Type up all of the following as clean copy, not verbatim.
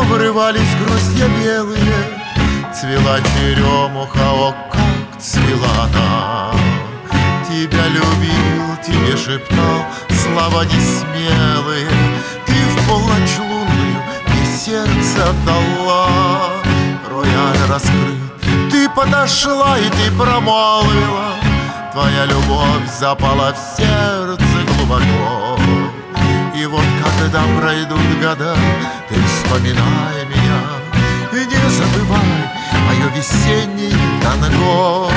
обрывались грустья белые, цвела черемуха, о, как цвела она. Тебя любил, тебе шептал слова несмелые, ты в полночь лунную мне сердце отдала. Рояль раскрыт, ты подошла и ты промолвила, твоя любовь запала в сердце глубоко. И вот когда пройдут года, ты вспоминай меня и не забывай мое весеннее танго.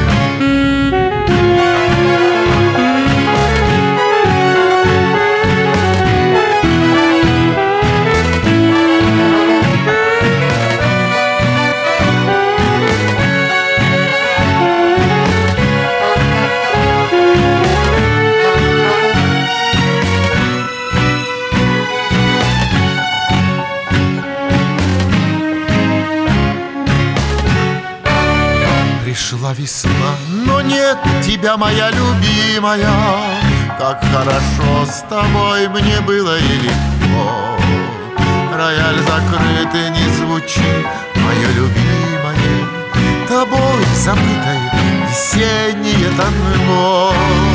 Пришла весна, но нет тебя, моя любимая. Как хорошо с тобой мне было и легко. Рояль закрыт и не звучит, мое любимое, тобой забытое весеннее танго.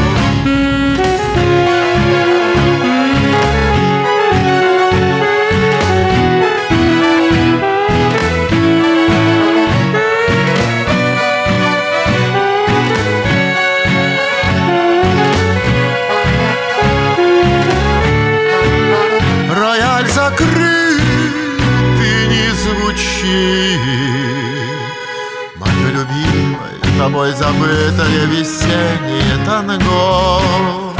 Рояль закрыт и не звучит, мое любимое, тобой забытое весеннее танго.